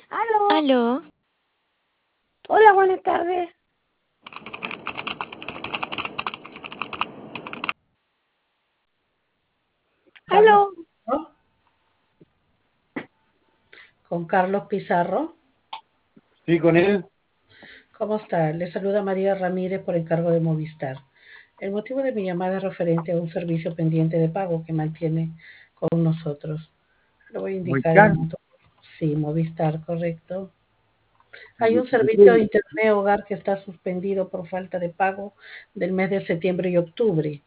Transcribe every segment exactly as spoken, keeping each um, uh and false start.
Aló. Aló, Hola, buenas tardes. Aló. Carlos, ¿no? Con Carlos Pizarro. Sí, con él. ¿Cómo está? Le saluda María Ramírez por encargo de Movistar. El motivo de mi llamada es referente a un servicio pendiente de pago que mantiene con nosotros. Le voy a indicar el Moicano. monto. Sí, Movistar, correcto. Hay ¿De un de servicio de qué? Internet Hogar que está suspendido por falta de pago del mes de septiembre y octubre.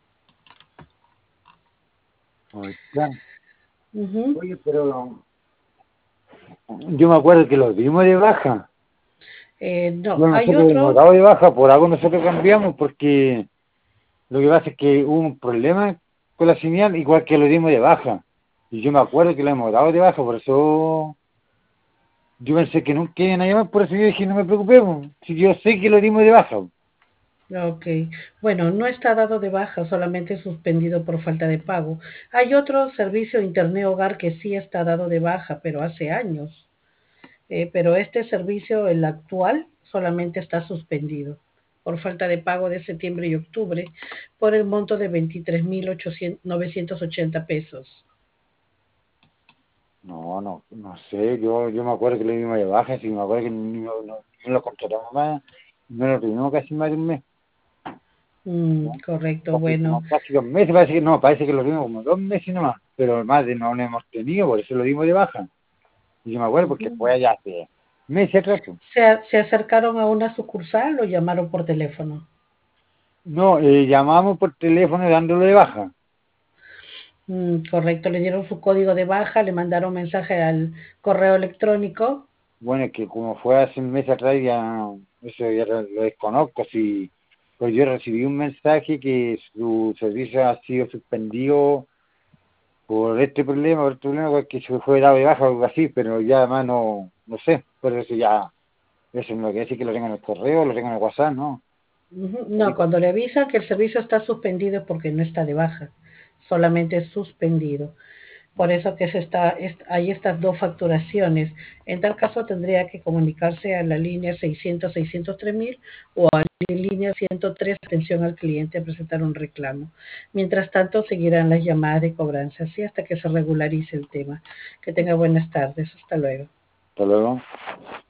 Moicano. Ujú. Oye, pero yo me acuerdo que los dimos de baja. Eh, no, Yo hay nosotros hemos otro. dado de baja, por algo nosotros cambiamos, porque lo que pasa es que hubo un problema con la señal, igual que lo dimos de baja. Y yo me acuerdo que lo hemos dado de baja, por eso yo pensé que nunca iban a llamar, por eso yo dije, no me preocupemos, si yo sé que lo dimos de baja. Ok, bueno, no está dado de baja, solamente suspendido por falta de pago. Hay otro servicio Internet Hogar que sí está dado de baja, pero hace años. Eh, pero este servicio, el actual, solamente está suspendido por falta de pago de septiembre y octubre por el monto de veintitrés mil novecientos ochenta pesos. No, no, no sé, yo, yo me acuerdo que lo dimos de baja, sí, me acuerdo que ni, no, no, ni lo contratamos más, no lo tuvimos casi más de un mes. Mm, ¿No? correcto, Casi, bueno. como casi dos meses, parece que no, parece que lo dimos como dos meses nomás, pero más de no lo hemos tenido, por eso lo dimos de baja. Y yo me acuerdo porque Ujú. fue allá hace meses atrás, pues. ¿Se, se acercaron a una sucursal o llamaron por teléfono? No, eh, llamamos por teléfono dándolo de baja. Mm, correcto, le dieron su código de baja, le mandaron mensaje al correo electrónico. Bueno, es que como fue hace un mes atrás, ya eso ya lo lo desconozco. Si, pues yo recibí un mensaje que su servicio ha sido suspendido por este problema, por este problema, porque se fue dado de baja o algo así, pero ya además no, no sé, por eso ya, eso no quiere decir que lo tengan en el correo, lo tengan en el WhatsApp, ¿no? Ujú. No, cuando le avisan que el servicio está suspendido es porque no está de baja, solamente es suspendido. Por eso que se está, es- hay estas dos facturaciones. En tal caso tendría que comunicarse a la línea seiscientos seiscientos tres mil o a la línea ciento tres, atención al cliente, a presentar un reclamo. Mientras tanto, seguirán las llamadas de cobranza, así hasta que se regularice el tema. Que tenga buenas tardes. Hasta luego. Hasta luego.